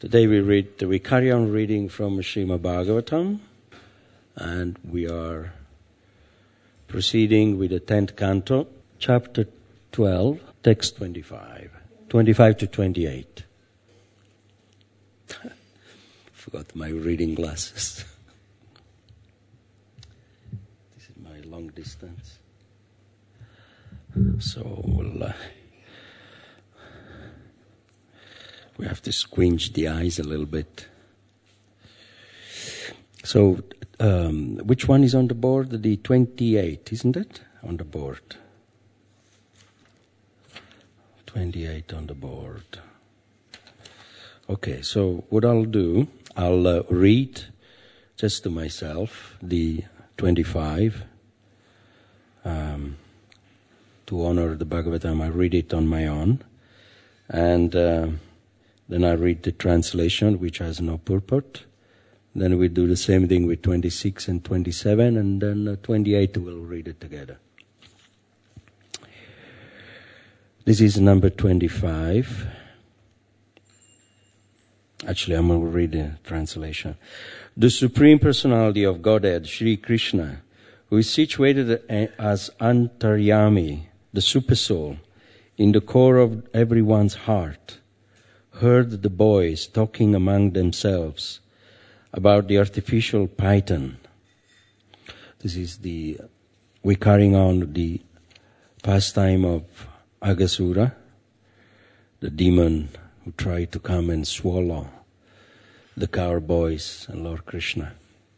Today we carry on reading from Srimad Bhagavatam, and we are proceeding with the 10th canto, chapter 12, text 25 to 28. Forgot my reading glasses. This is my long distance. So we have to squinch the eyes a little bit. So, which one is on the board? The 28, isn't it? On the board. 28 on the board. Okay, so what I'll do, I'll read just to myself the 25. To honor the Bhagavatam, I read it on my own. And then I read the translation, which has no purport. Then we do the same thing with 26 and 27, and then 28 we'll read it together. This is number 25. Actually, I'm going to read the translation. The Supreme Personality of Godhead, Sri Krishna, who is situated as Antaryami, the Supersoul, in the core of everyone's heart, heard the boys talking among themselves about the artificial python. This is we're carrying on the pastime of Aghasura, the demon who tried to come and swallow the cowherd boys and Lord Krishna.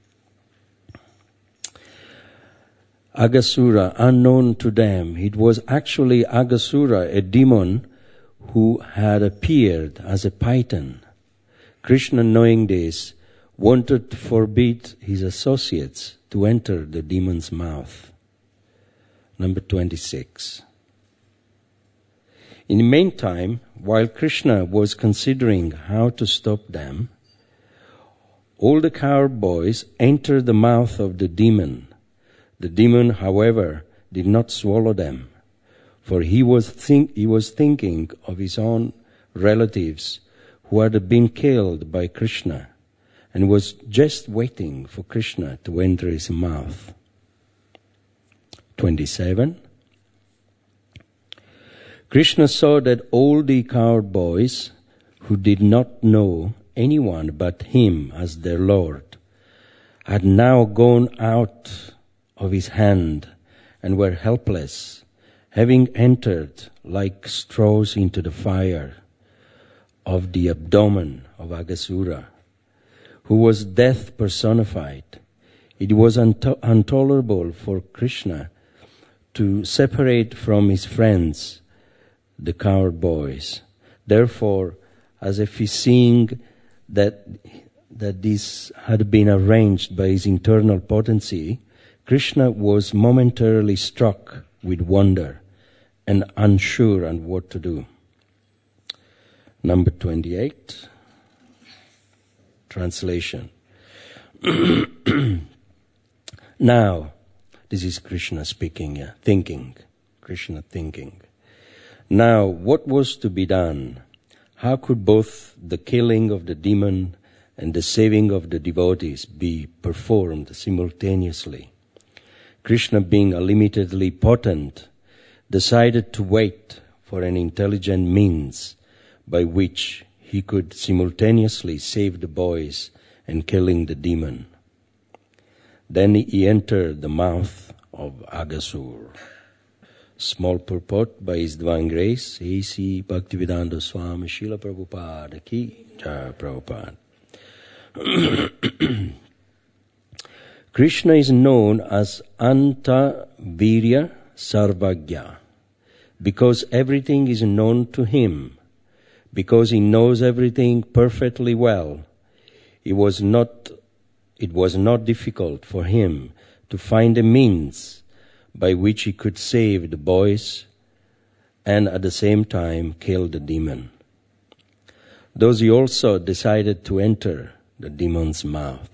Aghasura, unknown to them, it was actually Aghasura, a demon who had appeared as a python. Krishna, knowing this, wanted to forbid his associates to enter the demon's mouth. Number 26. In the meantime, while Krishna was considering how to stop them, all the cowherd boys entered the mouth of the demon. The demon, however, did not swallow them, for he was thinking of his own relatives who had been killed by Krishna, and was just waiting for Krishna to enter his mouth. 27. Krishna saw that all the cowherd boys, who did not know anyone but him as their Lord, had now gone out of his hand and were helpless, having entered like straws into the fire of the abdomen of Aghasura, who was death personified. It was intolerable for Krishna to separate from his friends, the cowherd boys. Therefore, as if he seeing that this had been arranged by his internal potency, Krishna was momentarily struck with wonder and unsure on what to do. Number 28. Translation. Now, this is Krishna speaking, thinking. Krishna thinking. Now, what was to be done? How could both the killing of the demon and the saving of the devotees be performed simultaneously? Krishna, being unlimitedly potent, decided to wait for an intelligent means by which he could simultaneously save the boys and killing the demon. Then he entered the mouth of Aghasura. Small purport by His Divine Grace, A.C. Bhaktivedanta Swami Srila Prabhupada Ki Jai Prabhupada. Krishna is known as Anta Virya Sarvagya because everything is known to him, because he knows everything perfectly well. It was not difficult for him to find a means by which he could save the boys and at the same time kill the demon. Thus he also decided to enter the demon's mouth.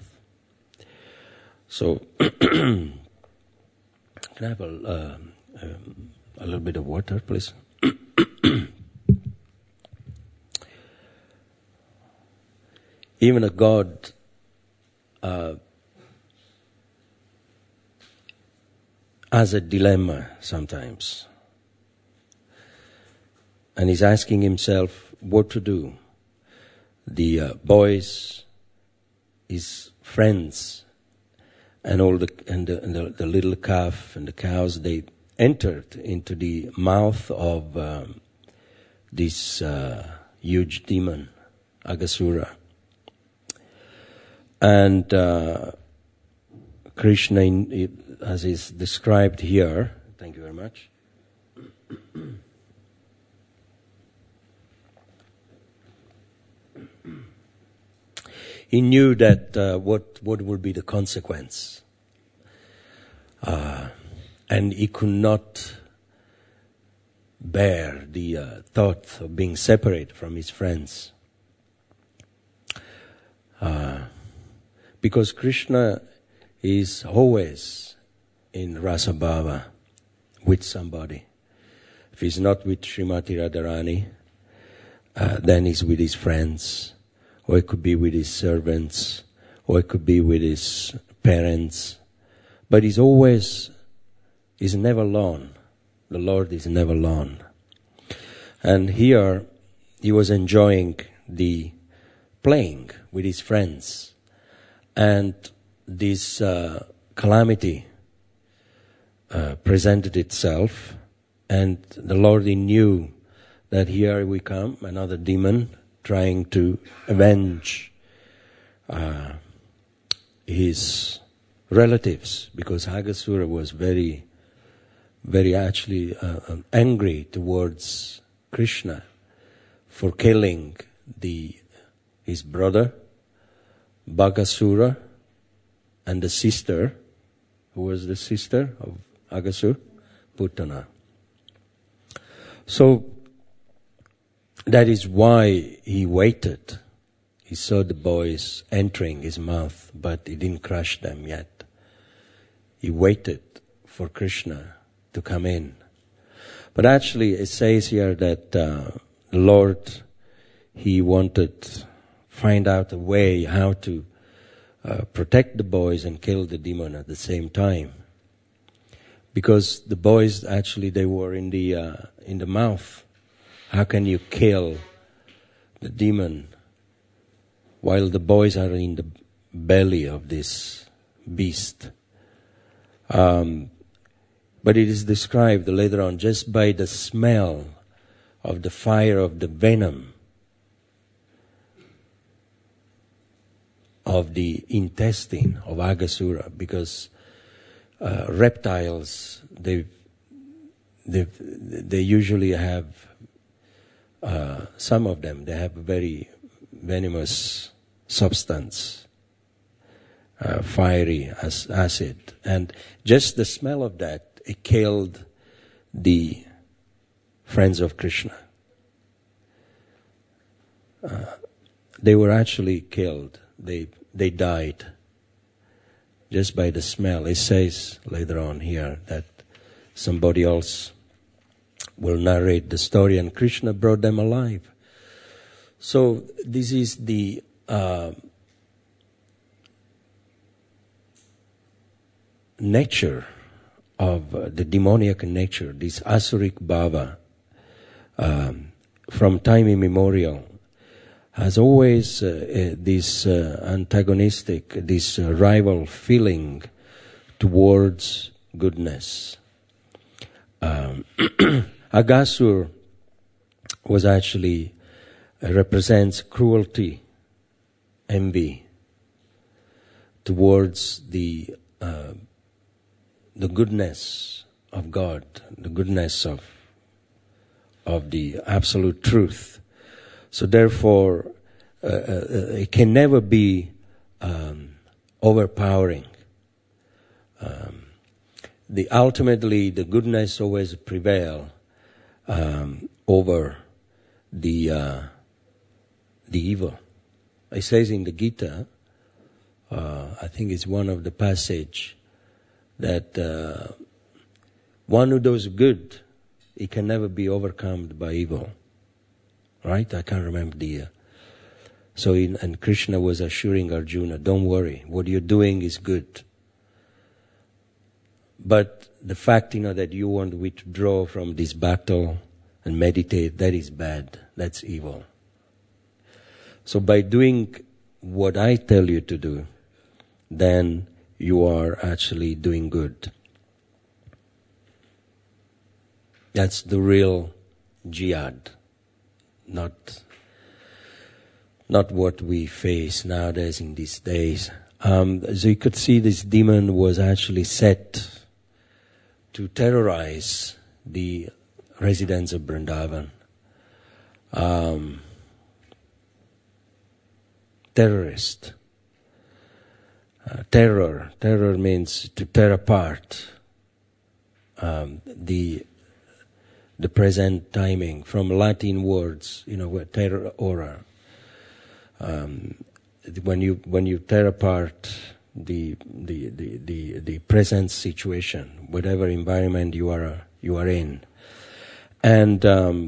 So, can I have a little bit of water, please? even a God has a dilemma sometimes. And he's asking himself what to do. The boys, his friends, and all the little calf and the cows, they entered into the mouth of this huge demon, Aghasura. And Krishna, as is described here, thank you very much. He knew that what would be the consequence. And he could not bear the thought of being separated from his friends. Because Krishna is always in Rasa Bhava with somebody. If he's not with Srimati Radharani, then he's with his friends, or it could be with his servants, or it could be with his parents. But he's never alone. The Lord is never alone. And here, he was enjoying the playing with his friends. And this calamity presented itself, and the Lord, he knew that here we come, another demon trying to avenge his relatives, because Aghasura was very, very actually angry towards Krishna for killing his brother, Bhagasura, and the sister. Who was the sister of Aghasura? Putana. So that is why he waited. He saw the boys entering his mouth, but he didn't crush them yet. He waited for Krishna to come in. But actually it says here that the Lord, he wanted to find out a way how to protect the boys and kill the demon at the same time. Because the boys actually, they were in the mouth. How can you kill the demon while the boys are in the belly of this beast? But it is described later on just by the smell of the fire of the venom of the intestine of Aghasura, because reptiles, they usually have, some of them, they have a very venomous substance, fiery as acid. And just the smell of that, it killed the friends of Krishna. They were actually killed. They died just by the smell. It says later on here that somebody else will narrate the story, and Krishna brought them alive. So this is the nature of the demoniac nature, this asuric bhava, from time immemorial, has always this antagonistic, this rival feeling towards goodness. Aghasur was actually represents cruelty, envy towards the goodness of God, the goodness of the absolute truth. So therefore, it can never be overpowering. Ultimately, the goodness always prevail over the evil. It says in the Gita, I think it's one of the passage, that one who does good, he can never be overcome by evil. Right? I can't remember And Krishna was assuring Arjuna, don't worry, what you're doing is good. But the fact, that you want to withdraw from this battle and meditate, that is bad, that's evil. So by doing what I tell you to do, then you are actually doing good. That's the real jihad, not what we face nowadays in these days. So you could see this demon was actually set to terrorize the residents of Vrindavan. Terrorist. Terror means to tear apart. The present timing from Latin words, terror, ora. When you tear apart the present situation, whatever environment you are in, and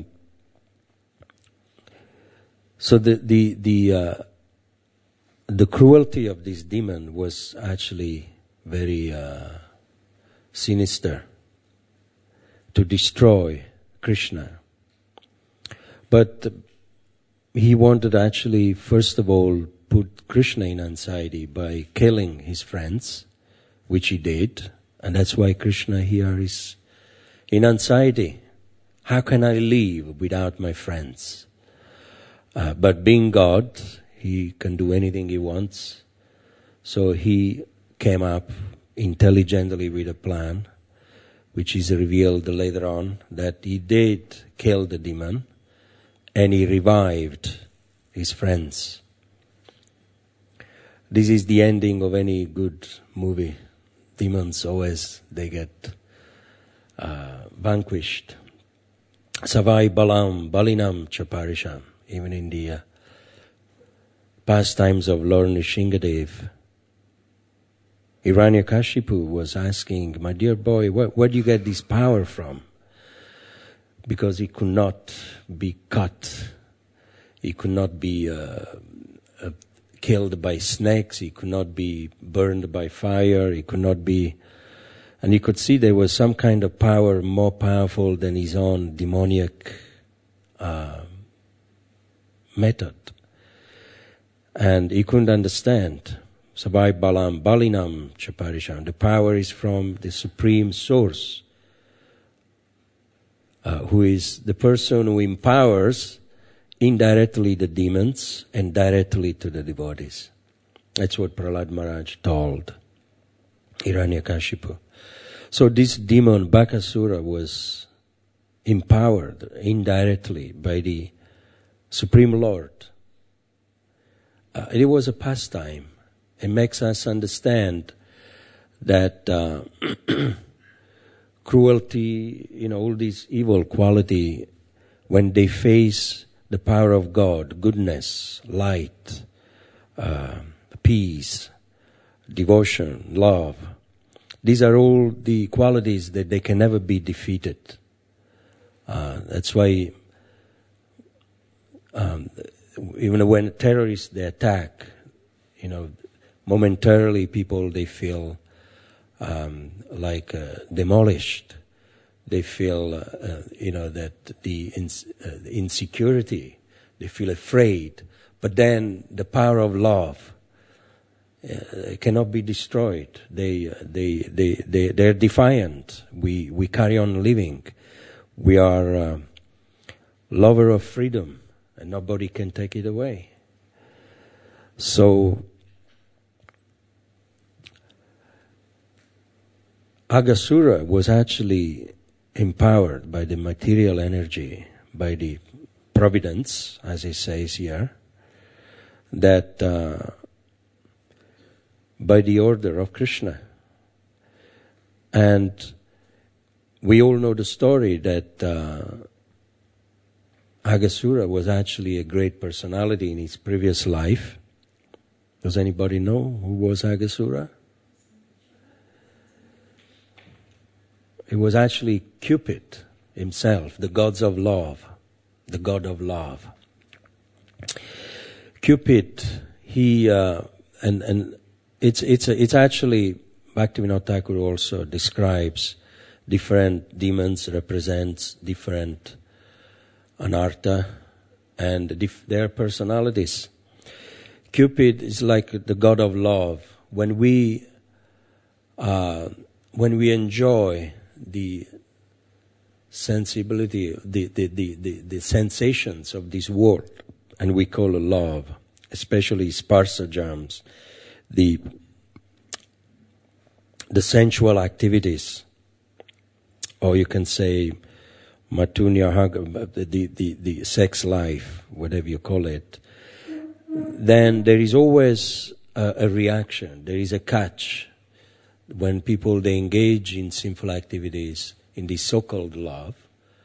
so the cruelty of this demon was actually very sinister, to destroy Krishna. But he wanted actually, first of all, put Krishna in anxiety by killing his friends, which he did, and that's why Krishna here is in anxiety. How can I live without my friends? But being God, he can do anything he wants. So he came up intelligently with a plan, which is revealed later on, that he did kill the demon and he revived his friends. This is the ending of any good movie. Demons always, they get vanquished. Savai balam balinam chaparisham. Even in the pastimes of Lord Nrsingadev, Hiranyakashipu was asking, my dear boy, where do you get this power from? Because he could not be cut. He could not be killed by snakes. He could not be burned by fire. He could not be... And he could see there was some kind of power more powerful than his own demoniac method. And he couldn't understand. Sabai balam balinam chaparisham. The power is from the supreme source, who is the person who empowers indirectly the demons and directly to the devotees. That's what Prahlad Maharaj told Hiranyakashipu. So this demon Bakasura was empowered indirectly by the Supreme Lord. It was a pastime. It makes us understand that cruelty, all these evil quality, when they face the power of God, goodness, light, peace, devotion, love, these are all the qualities that they can never be defeated. That's why even when terrorists, they attack, momentarily people, they feel demolished. They feel, that the insecurity, they feel afraid. But then the power of love cannot be destroyed. They're defiant. We carry on living. We are lover of freedom, and nobody can take it away. So Aghasura was actually empowered by the material energy, by the providence, as it says here, that by the order of Krishna. And we all know the story that Aghasura was actually a great personality in his previous life. Does anybody know who was Aghasura? It was actually Cupid himself, the gods of love, the god of love. Cupid, and it's actually, Bhaktivinoda Thakur also describes different demons represents different anartha and their personalities. Cupid is like the god of love. When we enjoy the sensibility, the sensations of this world, and we call it love, especially sparsajams, the sensual activities, or you can say matunya, the sex life, whatever you call it, then there is always a reaction, there is a catch. When people, they engage in sinful activities, in this so-called love,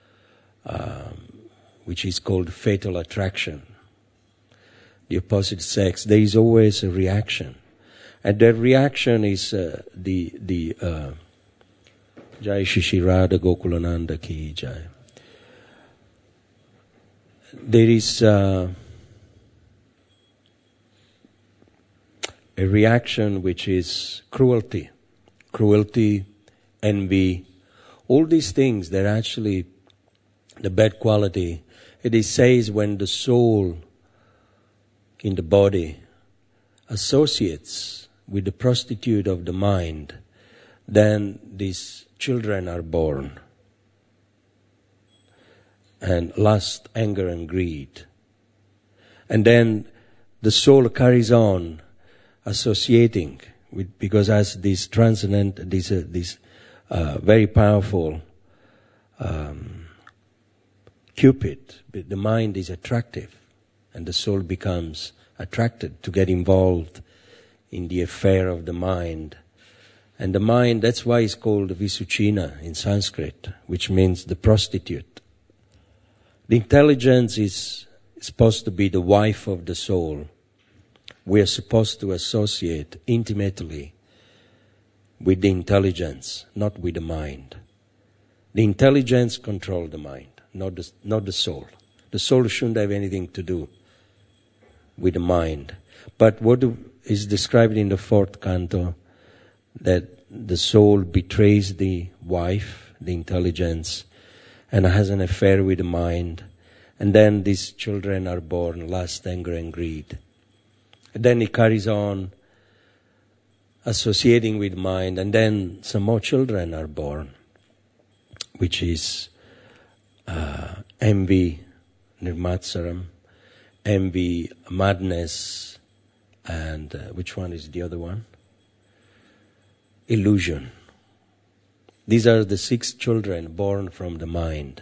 which is called fatal attraction, the opposite sex, there is always a reaction. And that reaction is the Jai Shishi Radha Gokulananda Ki Jai. There is a reaction which is cruelty, envy, all these things, they're actually the bad quality. It says when the soul in the body associates with the prostitute of the mind, then these children are born. And lust, anger and greed. And then the soul carries on associating with, because as this transcendent, this very powerful Cupid, the mind is attractive and the soul becomes attracted to get involved in the affair of the mind. And the mind, that's why it's called Visuchina in Sanskrit, which means the prostitute. The intelligence is supposed to be the wife of the soul. We are supposed to associate intimately with the intelligence, not with the mind. The intelligence controls the mind, not the soul. The soul shouldn't have anything to do with the mind. But what is described in the fourth canto, that the soul betrays the wife, the intelligence, and has an affair with the mind. And then these children are born, lust, anger and greed. And then it carries on associating with mind, and then some more children are born, which is envy, nirmatsaram, envy, madness, and which one is the other one? Illusion. These are the 6 children born from the mind.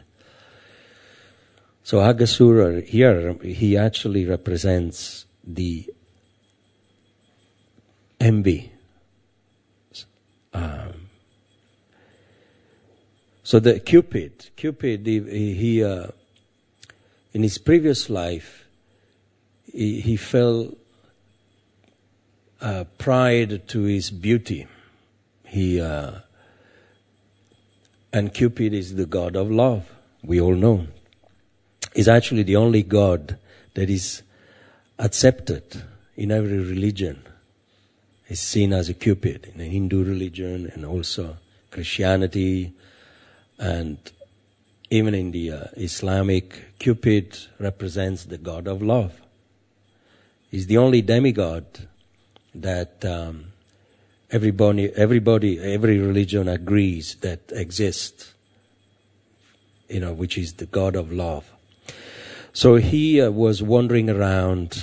So Aghasura here, he actually represents the envy. So the Cupid, he in his previous life, he fell pride to his beauty. And Cupid is the god of love, we all know. He's actually the only god that is accepted in every religion. He's seen as a Cupid in the Hindu religion and also Christianity, and even in the Islamic, Cupid represents the god of love. He's the only demigod that every religion agrees that exists, which is the god of love. So he was wandering around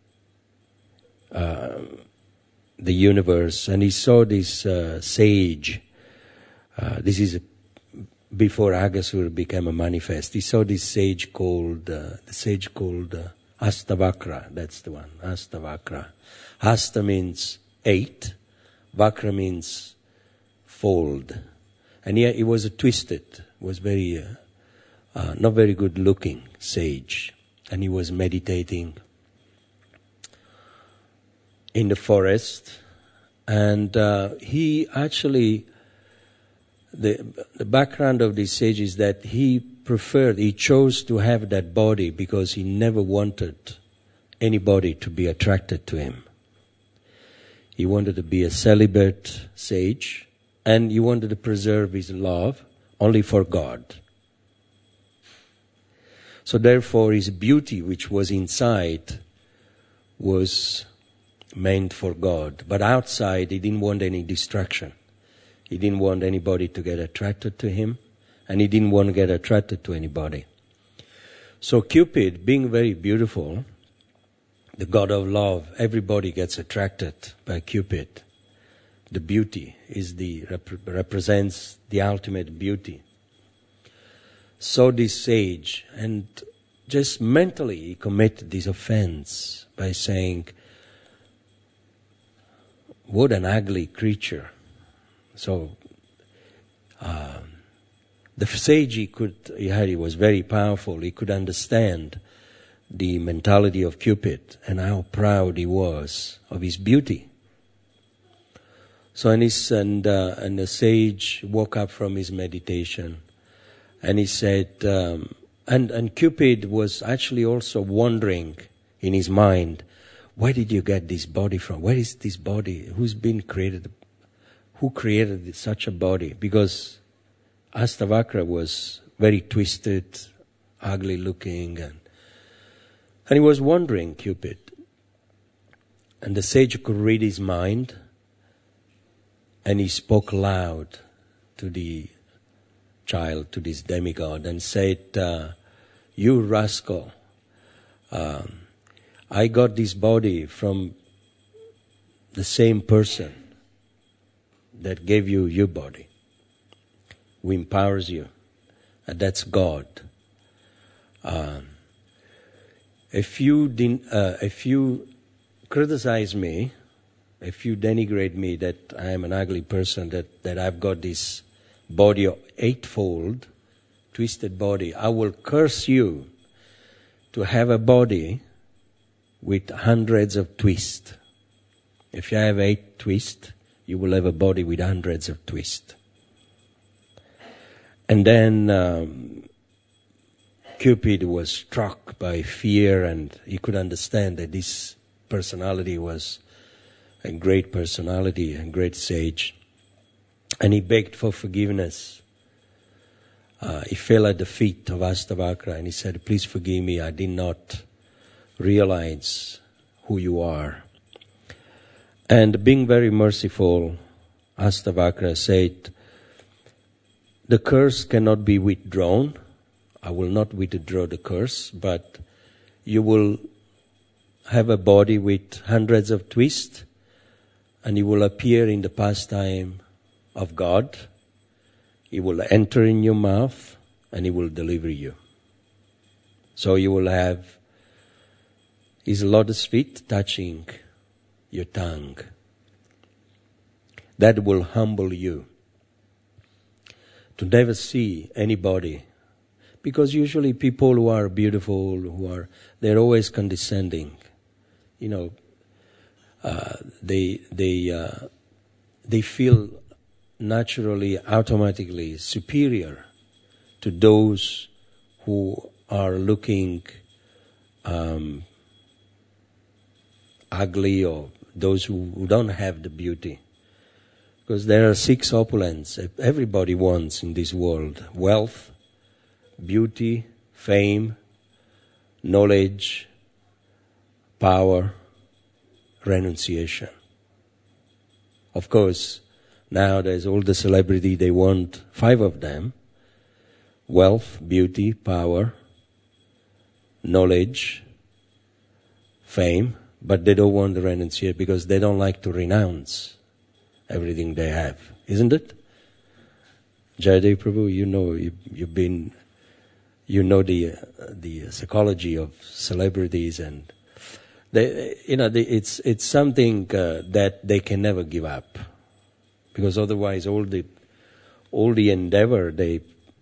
the universe, and he saw this sage. This is before Aghasura became a manifest. He saw this sage called Astavakra. That's the one, Astavakra. Hasta means 8. Vakra means fold. And he was a twisted, was very, not very good looking sage. And he was meditating in the forest. And he actually, the background of this sage is that he chose to have that body because he never wanted anybody to be attracted to him. He wanted to be a celibate sage, and he wanted to preserve his love only for God. So therefore his beauty, which was inside, was meant for God. But outside, he didn't want any distraction. He didn't want anybody to get attracted to him, and he didn't want to get attracted to anybody. So Cupid, being very beautiful, the god of love, everybody gets attracted by Cupid. The beauty is represents the ultimate beauty. So this sage, and just mentally he committed this offense by saying, what an ugly creature. So the sage, he was very powerful. He could understand the mentality of Cupid and how proud he was of his beauty. So and the sage woke up from his meditation, and he said, and Cupid was actually also wondering in his mind, where did you get this body from? Where is this body? Who created such a body? Because Astavakra was very twisted, ugly looking, and he was wondering, Cupid. And the sage could read his mind, and he spoke loud to the child, to this demigod, and said, you rascal, I got this body from the same person that gave you your body, who empowers you, and that's God. If you criticize me, if you denigrate me that I am an ugly person, that I've got this body eightfold, twisted body, I will curse you to have a body with hundreds of twists. If you have 8 twists, you will have a body with hundreds of twists. And then Cupid was struck by fear, and he could understand that this personality was a great personality, a great sage. And he begged for forgiveness. He fell at the feet of Astavakra and he said, please forgive me, I did not realize who you are. And being very merciful, Astavakra said, the curse cannot be withdrawn. I will not withdraw the curse, but you will have a body with hundreds of twists, and you will appear in the pastime of God. He will enter in your mouth, and he will deliver you. So you will have his lotus feet touching your tongue. That will humble you to never see anybody. Because usually people who are beautiful, they're always condescending. You know, they feel naturally, automatically superior to those who are looking ugly, or those who don't have the beauty. Because there are 6 opulents everybody wants in this world: wealth, beauty, fame, knowledge, power, renunciation. Of course, nowadays all the celebrity, they want 5 of them: wealth, beauty, power, knowledge, fame, but they don't want to renunciate because they don't like to renounce everything they have, isn't it? Jayadev Prabhu, you know the psychology of celebrities, and it's something that they can never give up, because otherwise all the endeavor they've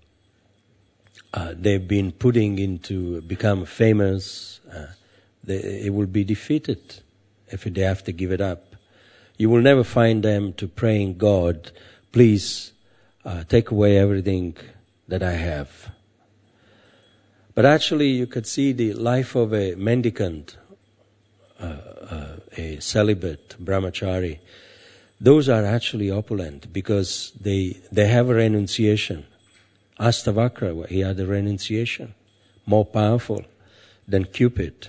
been putting into become famous, it will be defeated if they have to give it up. You will never find them to praying, God, please take away everything that I have. But actually you could see the life of a mendicant a celibate brahmachari, those are actually opulent because they have a renunciation. Astavakra, he had a renunciation, more powerful than Cupid.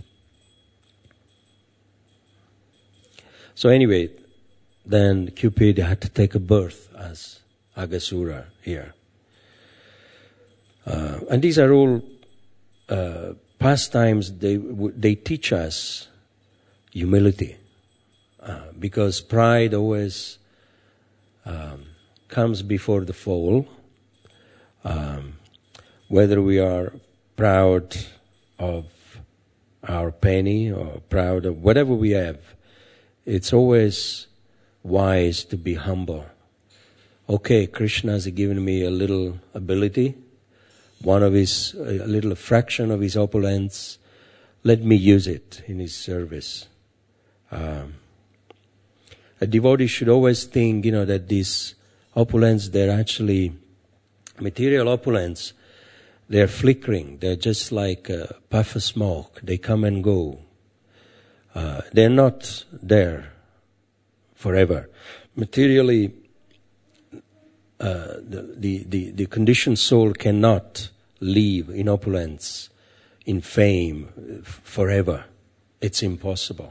So anyway, then Cupid had to take a birth as Aghasura here. And these are all pastimes. They teach us humility, because pride always comes before the fall. Whether we are proud of our penny or proud of whatever we have, it's always wise to be humble. Okay, Krishna has given me a little ability, a little fraction of his opulence. Let me use it in his service. A devotee should always think, that these opulence, they're actually material opulence. They're flickering. They're just like a puff of smoke. They come and go. They're not there forever. Materially, the conditioned soul cannot live in opulence, in fame, forever. It's impossible.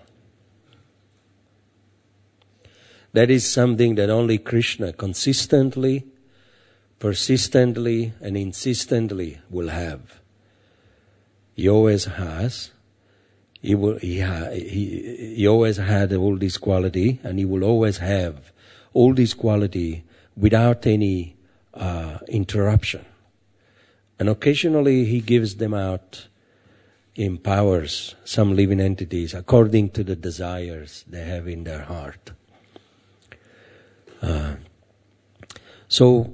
That is something that only Krishna consistently, persistently, and insistently will have. He always has. He always had all this quality, and he will always have all this quality without any interruption. And occasionally he gives them out, empowers some living entities according to the desires they have in their heart. So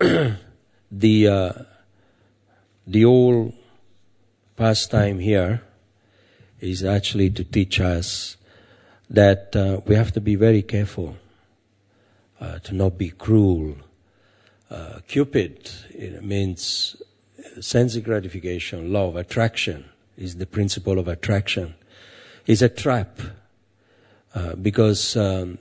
the whole pastime here is actually to teach us that we have to be very careful to not be cruel. Cupid, it means sense gratification, love, attraction is the principle of attraction. It's a trap because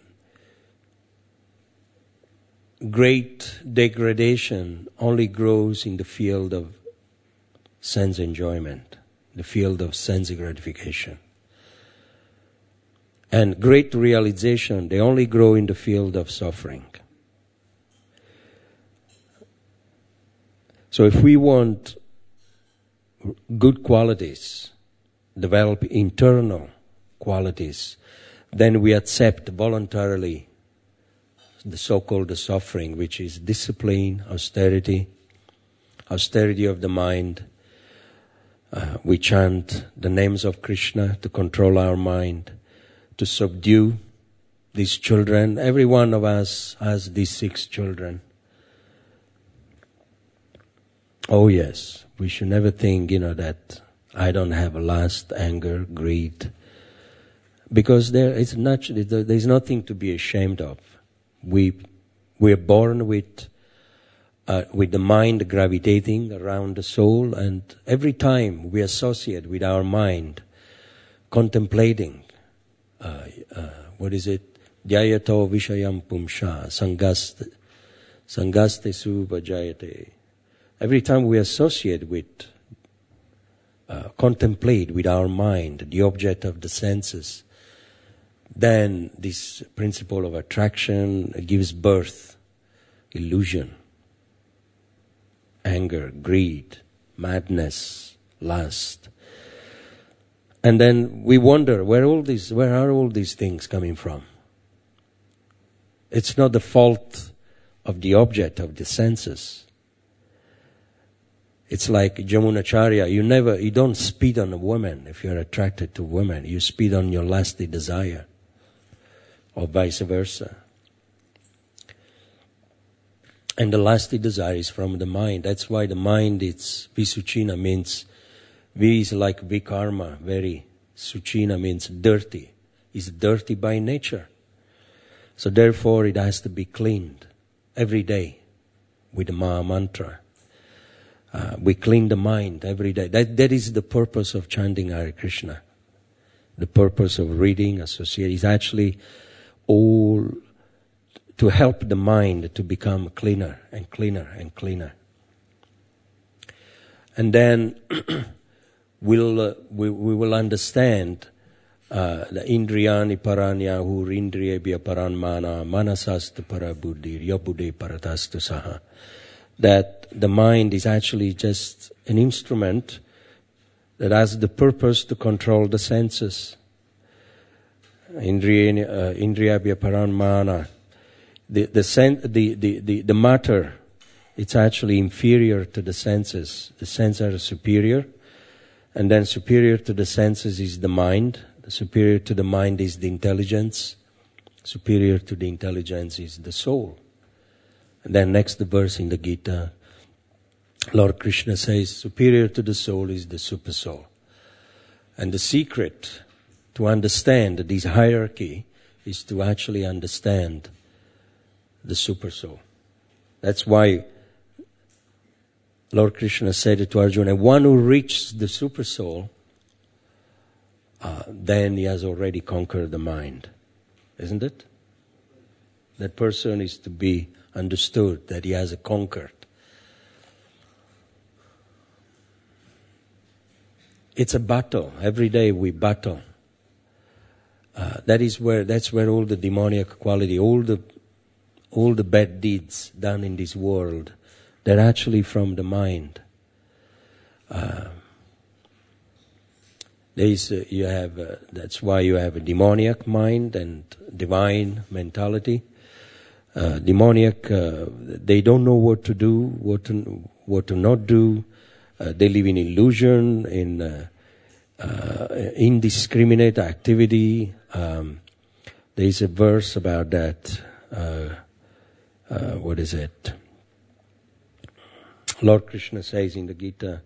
great degradation only grows in the field of sense enjoyment, the field of sense gratification. And great realization, they only grow in the field of suffering. So if we want good qualities, develop internal qualities, then we accept voluntarily the so-called suffering, which is discipline, austerity of the mind. We chant the names of Krishna to control our mind, to subdue these children. Every one of us has these 6 children. Oh yes, we should never think, that I don't have lust, anger, greed. Because there's nothing to be ashamed of. We are born with the mind gravitating around the soul, and every time we associate with our mind, contemplating, Dhyayato vishayam pumsha, sangaste subhajayate. Every time we associate with, contemplate with our mind, the object of the senses, then this principle of attraction gives birth, illusion, anger, greed, madness, lust. And then we wonder, where are all these things coming from? It's not the fault of the object of the senses. It's like Jamunacharya, you don't speed on a woman if you're attracted to women. You speed on your lusty desire, or vice versa. And the lusty desire is from the mind. That's why the mind, it's Visuchina, means V is like Vikarma, very. Suchina means dirty. It's dirty by nature. So therefore it has to be cleaned every day with the Maha Mantra. We clean the mind every day. That is the purpose of chanting Hare Krishna. the purpose of reading, associate, is actually all to help the mind to become cleaner and cleaner and cleaner. And then we will understand the indriyani paranya hurindriyebhya paranmana manasastu parabuddhi yabuddhe paratastu saha. That the mind is actually just an instrument that has the purpose to control the senses. Indriyabhya paranmana. The matter, it's actually inferior to the senses. The senses are superior. And then superior to the senses is the mind. Superior to the mind is the intelligence. Superior to the intelligence is the soul. And then next the verse in the Gita, Lord Krishna says, superior to the soul is the super soul. And the secret to understand this hierarchy is to actually understand the super soul. That's why Lord Krishna said to Arjuna, one who reaches the super soul, then he has already conquered the mind. Isn't it? That person is to be understood, that he has conquered. It's a battle. Every day we battle. That's where all the demoniac quality, all the bad deeds done in this world, they're actually from the mind. That's why you have a demoniac mind and divine mentality. Demoniac, they don't know what to do, what to not do. They live in illusion, in indiscriminate activity. There is a verse about that. What is it? Lord Krishna says in the Gita.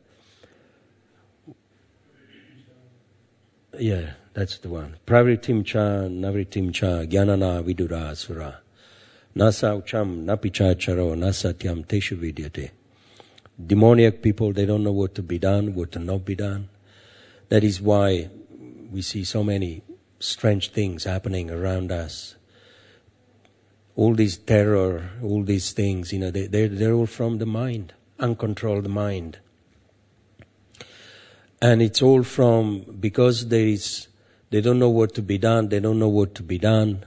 Yeah, that's the one. Pravritim cha, navritim cha, jnanana vidura asura. Nasa ucham, napicha charo, nasatyam teshu vidyate. Demoniac people, they don't know what to be done, what to not be done. That is why we see so many strange things happening around us. All this terror, all these things, they're all from the mind, uncontrolled mind. And it's all because they don't know what to be done, they don't know what to be done.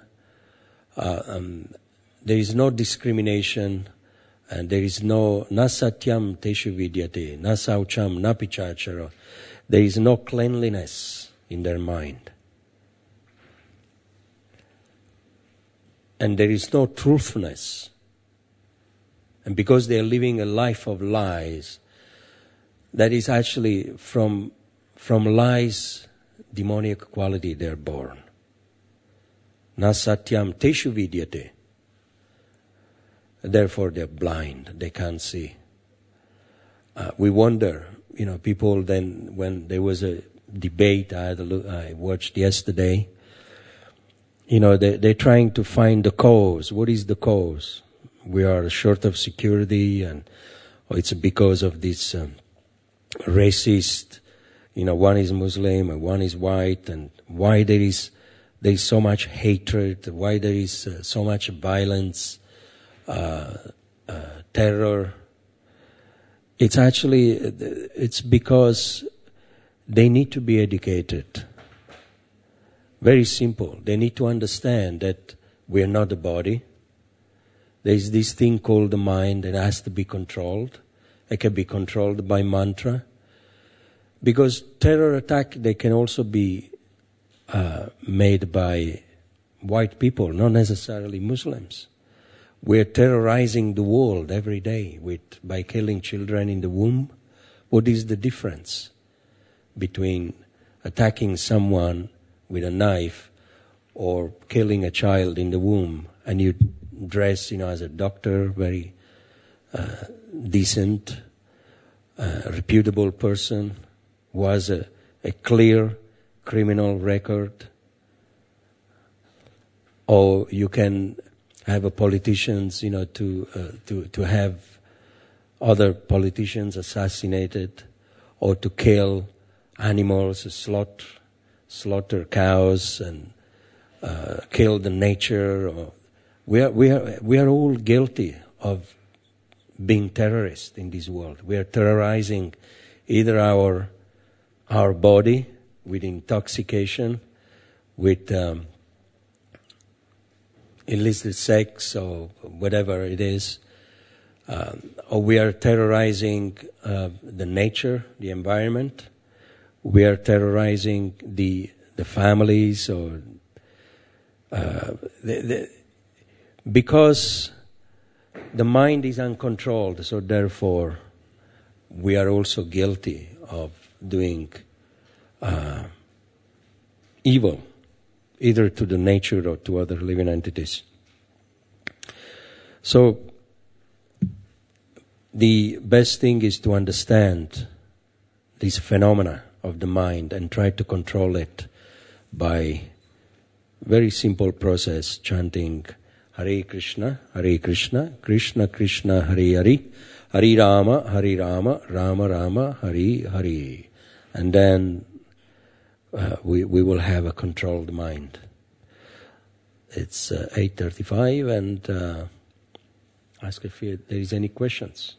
There is no discrimination, and there is no nasatyam teshu vidyate, nasaucham napichacharo. There is no cleanliness in their mind. And there is no truthfulness. And because they are living a life of lies, that is actually from lies, demoniac quality they are born. Nasatyam teshu vidyate. Therefore they are blind, they can't see. We wonder, people then, when there was a debate I watched yesterday, they're trying to find the cause. What is the cause? We are short of security, and it's because of this racist, one is Muslim and one is white, and why there is so much hatred, why there is so much violence, terror. It's because they need to be educated. Very simple. They need to understand that we are not the body. There is this thing called the mind that has to be controlled. It can be controlled by mantra. Because terror attack, they can also be made by white people, not necessarily Muslims. We're terrorizing the world every day by killing children in the womb. What is the difference between attacking someone with a knife or killing a child in the womb, and you dress, as a doctor, very decent, reputable person, who has a clear criminal record? Or you can have a politicians, to have other politicians assassinated, or to kill animals, slaughter slaughter cows and kill the nature. We are all guilty of being terrorists in this world. We are terrorizing either our body with intoxication, with illicit sex or whatever it is, or we are terrorizing the nature, the environment. We are terrorizing the families, or because the mind is uncontrolled, so therefore we are also guilty of doing evil, either to the nature or to other living entities. So the best thing is to understand these phenomena of the mind and try to control it by very simple process, chanting Hare Krishna, Krishna Krishna, Hare Hare, Hare Rama, Rama Rama, Hare Hare. And then we will have a controlled mind. It's 8:35, and ask if there is any questions.